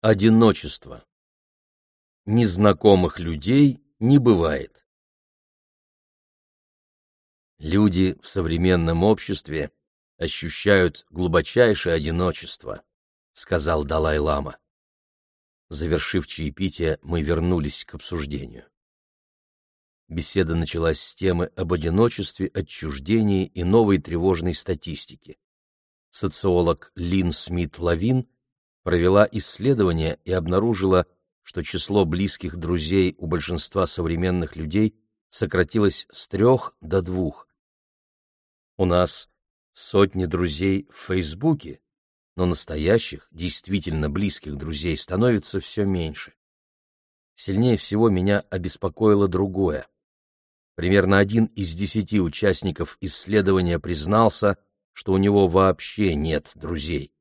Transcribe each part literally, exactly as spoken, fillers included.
Одиночество. Незнакомых людей не бывает. Люди в современном обществе ощущают глубочайшее одиночество, сказал Далай-лама. Завершив чаепитие, мы вернулись к обсуждению. Беседа началась с темы об одиночестве, отчуждении и новой тревожной статистике. Социолог Лин Смит-Лавин провела исследование и обнаружила, что число близких друзей у большинства современных людей сократилось с трех до двух. У нас сотни друзей в Фейсбуке, но настоящих, действительно близких друзей становится все меньше. Сильнее всего меня обеспокоило другое. Примерно один из десяти участников исследования признался, что у него вообще нет друзей.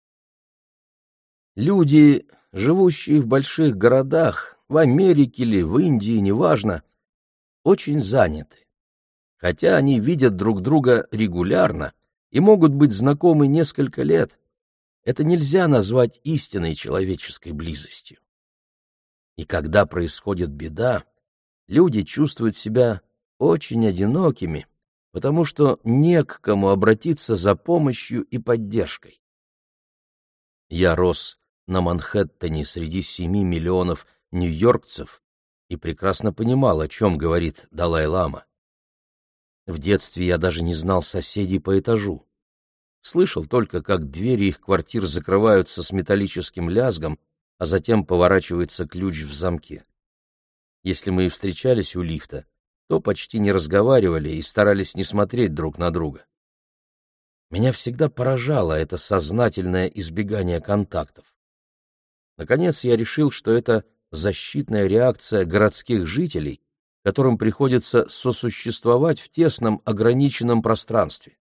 Люди, живущие в больших городах, в Америке или в Индии, неважно, очень заняты. Хотя они видят друг друга регулярно и могут быть знакомы несколько лет, это нельзя назвать истинной человеческой близостью. И когда происходит беда, люди чувствуют себя очень одинокими, потому что не к кому обратиться за помощью и поддержкой. Я рос на Манхэттене среди семи миллионов нью-йоркцев и прекрасно понимал, о чем говорит Далай-лама. В детстве я даже не знал соседей по этажу. Слышал только, как двери их квартир закрываются с металлическим лязгом, а затем поворачивается ключ в замке. Если мы и встречались у лифта, то почти не разговаривали и старались не смотреть друг на друга. Меня всегда поражало это сознательное избегание контактов. Наконец я решил, что это защитная реакция городских жителей, которым приходится сосуществовать в тесном ограниченном пространстве.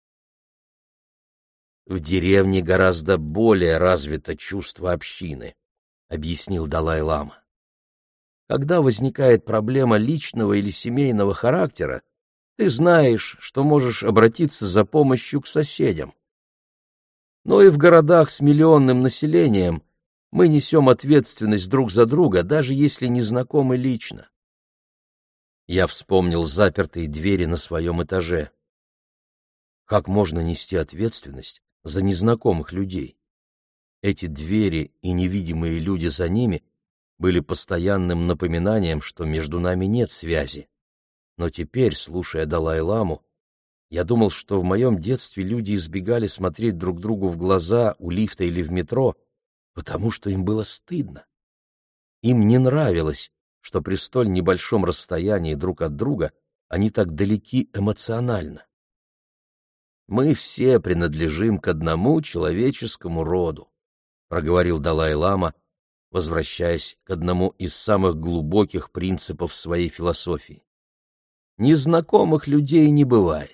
В деревне гораздо более развито чувство общины, объяснил Далай-лама. Когда возникает проблема личного или семейного характера, ты знаешь, что можешь обратиться за помощью к соседям. Но и в городах с миллионным населением мы несем ответственность друг за друга, даже если не знакомы лично. Я вспомнил запертые двери на своем этаже. Как можно нести ответственность за незнакомых людей? Эти двери и невидимые люди за ними были постоянным напоминанием, что между нами нет связи. Но теперь, слушая Далай-ламу, я думал, что в моем детстве люди избегали смотреть друг другу в глаза у лифта или в метро, потому что им было стыдно. Им не нравилось, что при столь небольшом расстоянии друг от друга они так далеки эмоционально. «Мы все принадлежим к одному человеческому роду», — проговорил Далай-лама, возвращаясь к одному из самых глубоких принципов своей философии. Незнакомых людей не бывает.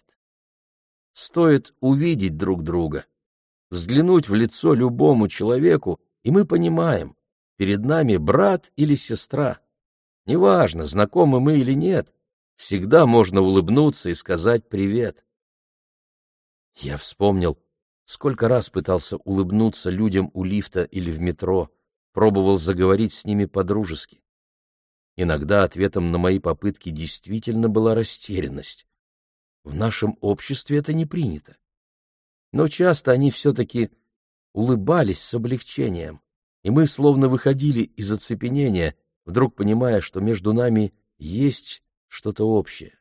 Стоит увидеть друг друга, взглянуть в лицо любому человеку, и мы понимаем, перед нами брат или сестра. Неважно, знакомы мы или нет, всегда можно улыбнуться и сказать «привет». Я вспомнил, сколько раз пытался улыбнуться людям у лифта или в метро, пробовал заговорить с ними по-дружески. Иногда ответом на мои попытки действительно была растерянность. В нашем обществе это не принято. Но часто они все-таки улыбались с облегчением, и мы словно выходили из оцепенения, вдруг понимая, что между нами есть что-то общее.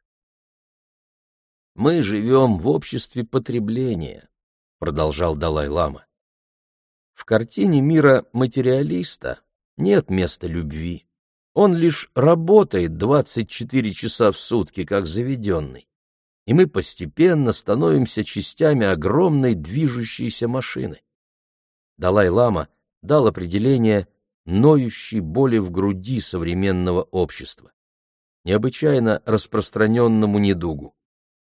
«Мы живем в обществе потребления», — продолжал Далай-лама. «В картине мира материалиста нет места любви. Он лишь работает двадцать четыре часа в сутки, как заведенный, и мы постепенно становимся частями огромной движущейся машины». Далай-лама дал определение ноющей боли в груди современного общества, необычайно распространенному недугу.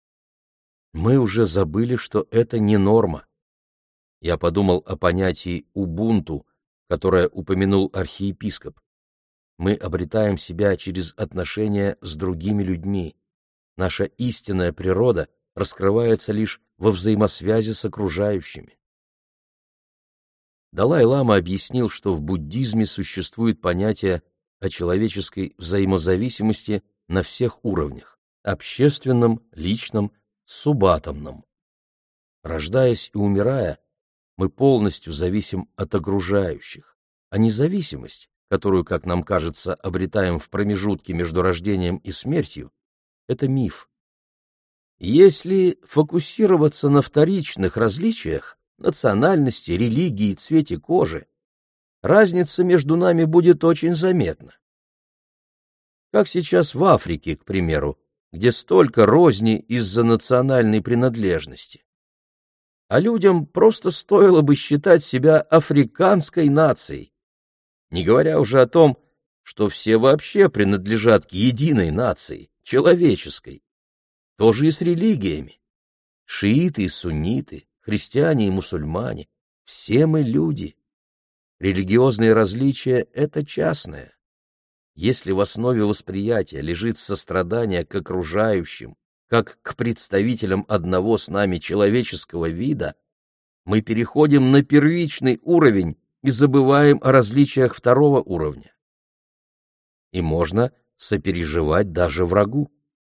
Мы уже забыли, что это не норма. Я подумал о понятии «убунту», которое упомянул архиепископ. Мы обретаем себя через отношения с другими людьми. Наша истинная природа раскрывается лишь во взаимосвязи с окружающими. Далай-лама объяснил, что в буддизме существует понятие о человеческой взаимозависимости на всех уровнях – общественном, личном, субатомном. Рождаясь и умирая, мы полностью зависим от окружающих, а независимость, которую, как нам кажется, обретаем в промежутке между рождением и смертью, это миф. Если фокусироваться на вторичных различиях, национальности, религии, цвете кожи, разница между нами будет очень заметна. Как сейчас в Африке, к примеру, где столько розни из-за национальной принадлежности. А людям просто стоило бы считать себя африканской нацией, не говоря уже о том, что все вообще принадлежат к единой нации, человеческой. Тоже и с религиями. Шииты и сунниты, христиане и мусульмане — все мы люди. Религиозные различия — это частное. Если в основе восприятия лежит сострадание к окружающим, как к представителям одного с нами человеческого вида, мы переходим на первичный уровень и забываем о различиях второго уровня. И можно сопереживать даже врагу.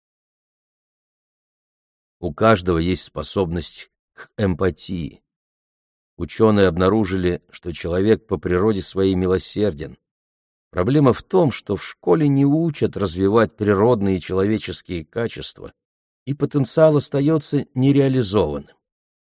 У каждого есть способность к эмпатии. Ученые обнаружили, что человек по природе своей милосерден. Проблема в том, что в школе не учат развивать природные человеческие качества, и потенциал остается нереализованным.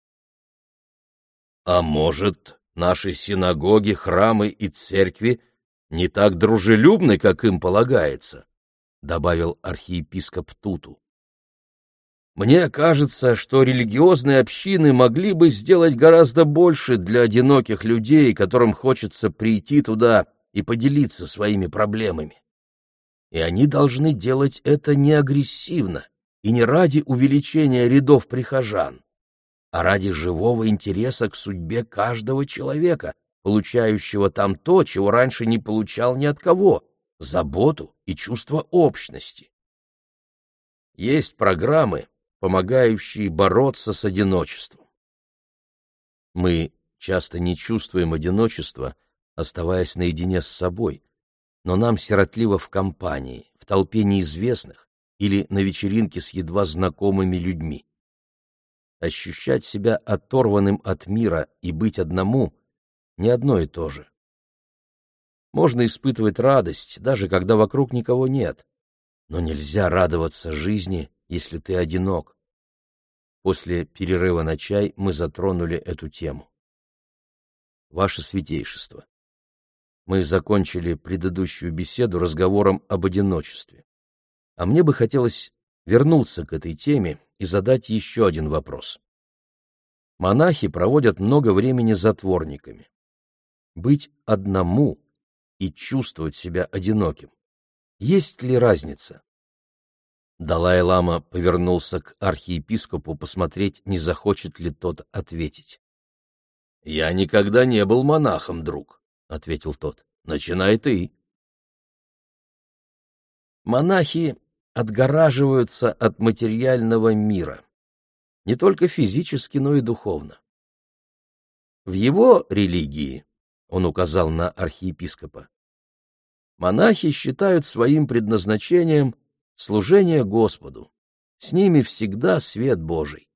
А может, наши синагоги, храмы и церкви не так дружелюбны, как им полагается, добавил архиепископ Туту. Мне кажется, что религиозные общины могли бы сделать гораздо больше для одиноких людей, которым хочется прийти туда и поделиться своими проблемами. И они должны делать это не агрессивно и не ради увеличения рядов прихожан, а ради живого интереса к судьбе каждого человека, получающего там то, чего раньше не получал ни от кого — заботу и чувство общности. Есть программы, помогающие бороться с одиночеством. Мы часто не чувствуем одиночества, оставаясь наедине с собой, но нам сиротливо в компании, в толпе неизвестных или на вечеринке с едва знакомыми людьми. Ощущать себя оторванным от мира и быть одному — не одно и то же. Можно испытывать радость, даже когда вокруг никого нет, но нельзя радоваться жизни, если ты одинок. После перерыва на чай мы затронули эту тему. Ваше Святейшество, мы закончили предыдущую беседу разговором об одиночестве. А мне бы хотелось вернуться к этой теме и задать еще один вопрос. Монахи проводят много времени затворниками. Быть одному и чувствовать себя одиноким. Есть ли разница? Далай-лама повернулся к архиепископу посмотреть, не захочет ли тот ответить. — Я никогда не был монахом, друг, — ответил тот. — Начинай ты. Монахи отгораживаются от материального мира, не только физически, но и духовно. В его религии, он указал на архиепископа, монахи считают своим предназначением служение Господу, с ними всегда свет Божий.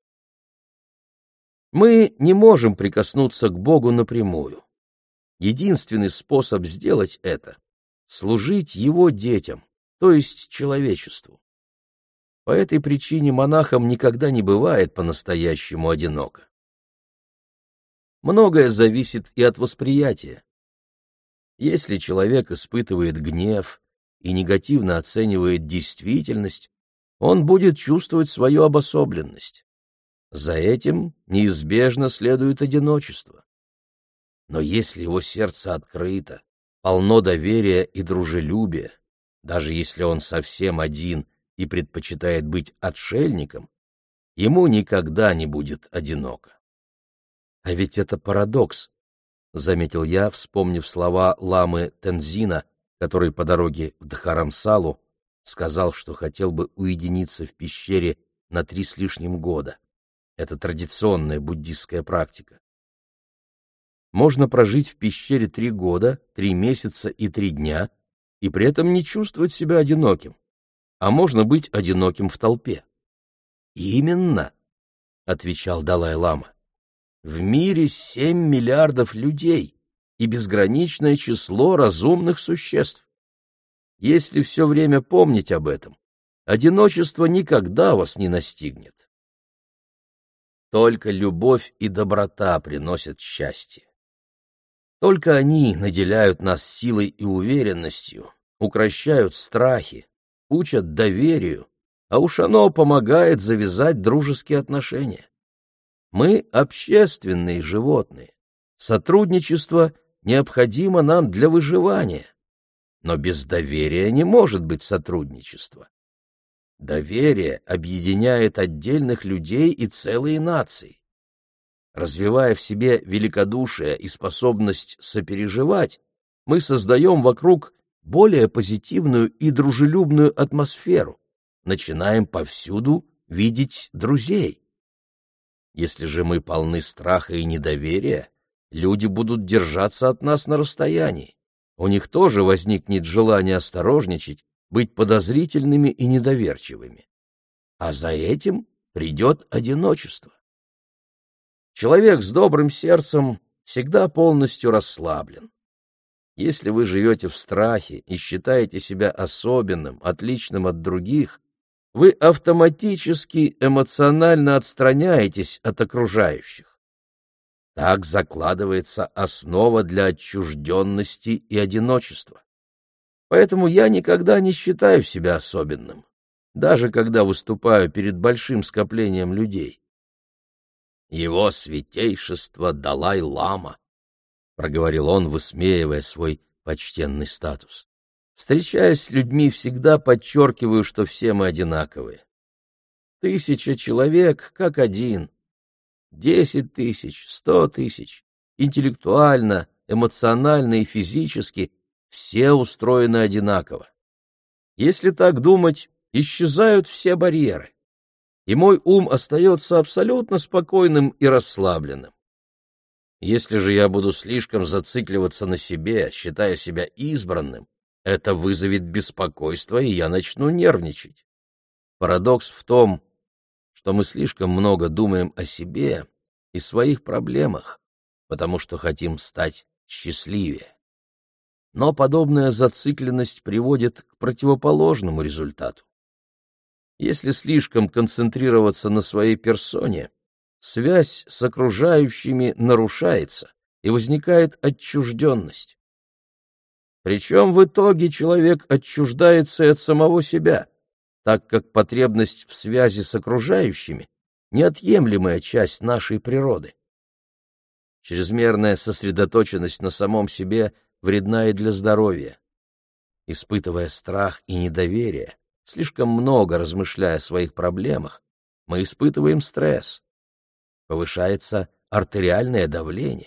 Мы не можем прикоснуться к Богу напрямую. Единственный способ сделать это — служить Его детям, то есть человечеству. По этой причине монахам никогда не бывает по-настоящему одиноко. Многое зависит и от восприятия. Если человек испытывает гнев и негативно оценивает действительность, он будет чувствовать свою обособленность. За этим неизбежно следует одиночество. Но если его сердце открыто, полно доверия и дружелюбия, даже если он совсем один и предпочитает быть отшельником, ему никогда не будет одиноко. А ведь это парадокс, — заметил я, вспомнив слова ламы Тензина, который по дороге в Дхарамсалу сказал, что хотел бы уединиться в пещере на три с лишним года. Это традиционная буддистская практика. Можно прожить в пещере три года, три месяца и три дня, и при этом не чувствовать себя одиноким, а можно быть одиноким в толпе. «Именно», — отвечал Далай-лама, — «в мире семь миллиардов людей и безграничное число разумных существ. Если все время помнить об этом, одиночество никогда вас не настигнет. Только любовь и доброта приносят счастье. Только они наделяют нас силой и уверенностью, укрощают страхи, учат доверию, а уж оно помогает завязать дружеские отношения. Мы общественные животные. Сотрудничество необходимо нам для выживания. Но без доверия не может быть сотрудничества. Доверие объединяет отдельных людей и целые нации. Развивая в себе великодушие и способность сопереживать, мы создаем вокруг более позитивную и дружелюбную атмосферу, начинаем повсюду видеть друзей. Если же мы полны страха и недоверия, люди будут держаться от нас на расстоянии. У них тоже возникнет желание осторожничать, быть подозрительными и недоверчивыми. А за этим придет одиночество. Человек с добрым сердцем всегда полностью расслаблен. Если вы живете в страхе и считаете себя особенным, отличным от других, вы автоматически эмоционально отстраняетесь от окружающих. Так закладывается основа для отчужденности и одиночества. Поэтому я никогда не считаю себя особенным, даже когда выступаю перед большим скоплением людей. «Его святейшество Далай-лама», — проговорил он, высмеивая свой почтенный статус. «Встречаясь с людьми, всегда подчеркиваю, что все мы одинаковые. Тысяча человек как один, десять тысяч, сто тысяч, интеллектуально, эмоционально и физически все устроены одинаково. Если так думать, исчезают все барьеры, и мой ум остается абсолютно спокойным и расслабленным. Если же я буду слишком зацикливаться на себе, считая себя избранным, это вызовет беспокойство, и я начну нервничать. Парадокс в том, что мы слишком много думаем о себе и своих проблемах, потому что хотим стать счастливее. Но подобная зацикленность приводит к противоположному результату. Если слишком концентрироваться на своей персоне, связь с окружающими нарушается, и возникает отчужденность. Причем в итоге человек отчуждается и от самого себя, так как потребность в связи с окружающими — неотъемлемая часть нашей природы. Чрезмерная сосредоточенность на самом себе вредна и для здоровья. Испытывая страх и недоверие, слишком много размышляя о своих проблемах, мы испытываем стресс. Повышается артериальное давление.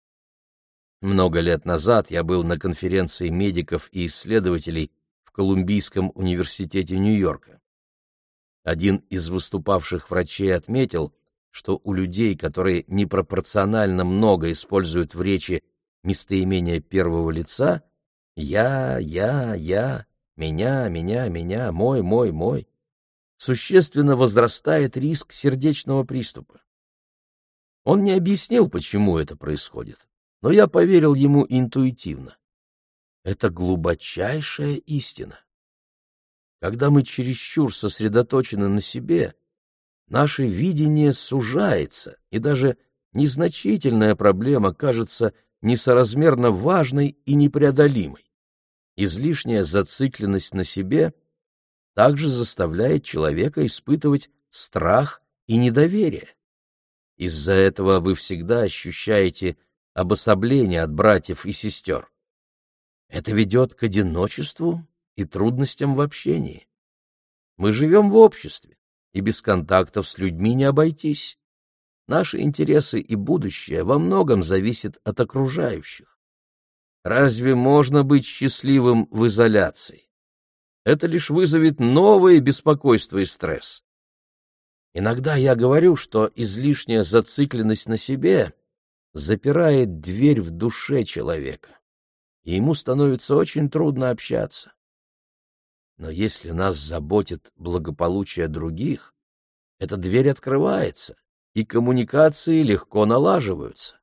Много лет назад я был на конференции медиков и исследователей в Колумбийском университете Нью-Йорка. Один из выступавших врачей отметил, что у людей, которые непропорционально много используют в речи местоимения первого лица, «я», «я», «я», «меня», «меня», «меня», «мой», «мой», «мой», существенно возрастает риск сердечного приступа. Он не объяснил, почему это происходит, но я поверил ему интуитивно. Это глубочайшая истина. Когда мы чересчур сосредоточены на себе, наше видение сужается, и даже незначительная проблема кажется несоразмерно важной и непреодолимой. Излишняя зацикленность на себе также заставляет человека испытывать страх и недоверие. Из-за этого вы всегда ощущаете обособление от братьев и сестер. Это ведет к одиночеству и трудностям в общении. Мы живем в обществе, и без контактов с людьми не обойтись. Наши интересы и будущее во многом зависят от окружающих. Разве можно быть счастливым в изоляции? Это лишь вызовет новые беспокойства и стресс. Иногда я говорю, что излишняя зацикленность на себе запирает дверь в душе человека, и ему становится очень трудно общаться. Но если нас заботит благополучие других, эта дверь открывается, и коммуникации легко налаживаются.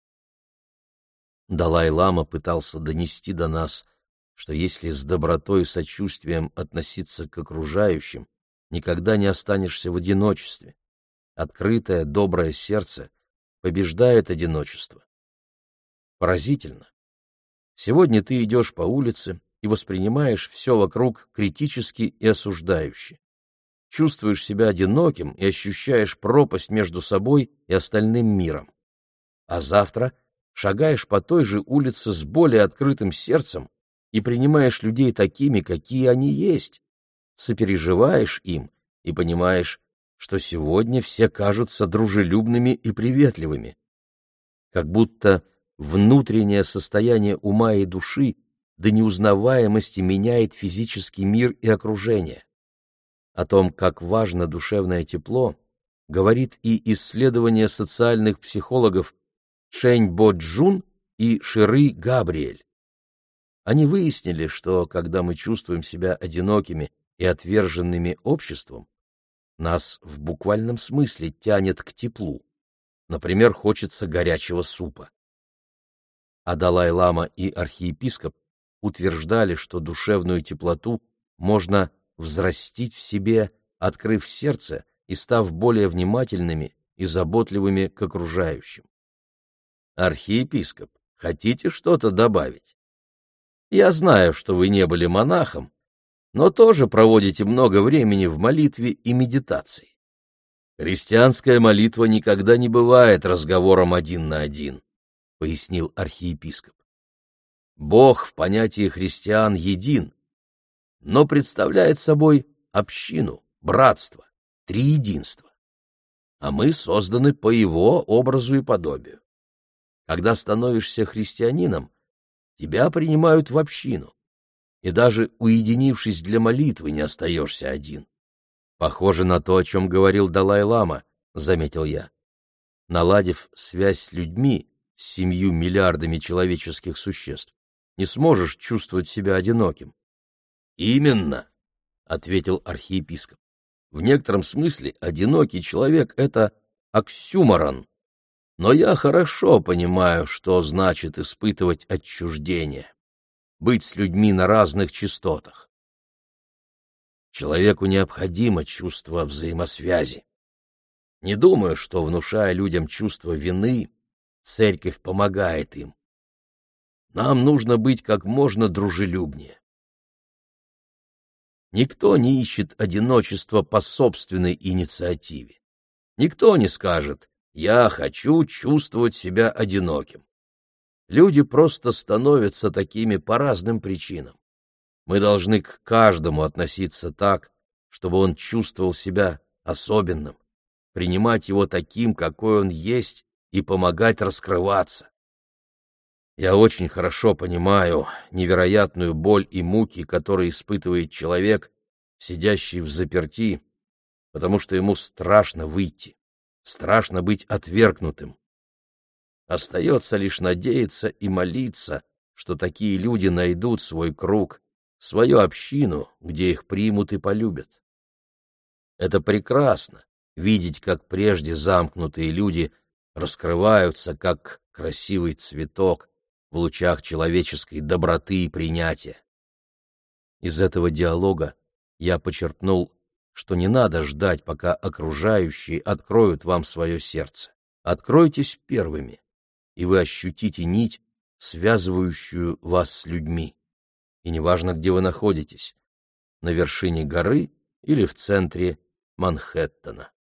Далай-лама пытался донести до нас, что если с добротой и сочувствием относиться к окружающим, никогда не останешься в одиночестве. Открытое, доброе сердце побеждает одиночество. Поразительно. Сегодня ты идешь по улице и воспринимаешь все вокруг критически и осуждающе. Чувствуешь себя одиноким и ощущаешь пропасть между собой и остальным миром. А завтра шагаешь по той же улице с более открытым сердцем и принимаешь людей такими, какие они есть, сопереживаешь им и понимаешь, что сегодня все кажутся дружелюбными и приветливыми. Как будто внутреннее состояние ума и души до неузнаваемости меняет физический мир и окружение. О том, как важно душевное тепло, говорит и исследование социальных психологов Чэнь Бо-Джун и Ширы Габриэль. Они выяснили, что когда мы чувствуем себя одинокими и отверженными обществом, нас в буквальном смысле тянет к теплу. Например, хочется горячего супа. А Далай-лама и архиепископ утверждали, что душевную теплоту можно взрастить в себе, открыв сердце и став более внимательными и заботливыми к окружающим. Архиепископ, хотите что-то добавить? Я знаю, что вы не были монахом, но тоже проводите много времени в молитве и медитации. Христианская молитва никогда не бывает разговором один на один, пояснил архиепископ. Бог в понятии христиан един, но представляет собой общину, братство, триединство. А мы созданы по его образу и подобию. Когда становишься христианином, тебя принимают в общину, и даже уединившись для молитвы, не остаешься один. Похоже на то, о чем говорил Далай-лама, заметил я. Наладив связь с людьми, с семью миллиардами человеческих существ, не сможешь чувствовать себя одиноким. Именно, ответил архиепископ. В некотором смысле одинокий человек — это оксюморон. Но я хорошо понимаю, что значит испытывать отчуждение, быть с людьми на разных частотах. Человеку необходимо чувство взаимосвязи. Не думаю, что, внушая людям чувство вины, церковь помогает им. Нам нужно быть как можно дружелюбнее. Никто не ищет одиночества по собственной инициативе. Никто не скажет: «Я хочу чувствовать себя одиноким». Люди просто становятся такими по разным причинам. Мы должны к каждому относиться так, чтобы он чувствовал себя особенным, принимать его таким, какой он есть, и помогать раскрываться. Я очень хорошо понимаю невероятную боль и муки, которые испытывает человек, сидящий взаперти, потому что ему страшно выйти, страшно быть отвергнутым. Остается лишь надеяться и молиться, что такие люди найдут свой круг, свою общину, где их примут и полюбят. Это прекрасно — видеть, как прежде замкнутые люди раскрываются, как красивый цветок в лучах человеческой доброты и принятия. Из этого диалога я почерпнул, что не надо ждать, пока окружающие откроют вам свое сердце. Откройтесь первыми, и вы ощутите нить, связывающую вас с людьми. И неважно, где вы находитесь — на вершине горы или в центре Манхэттена.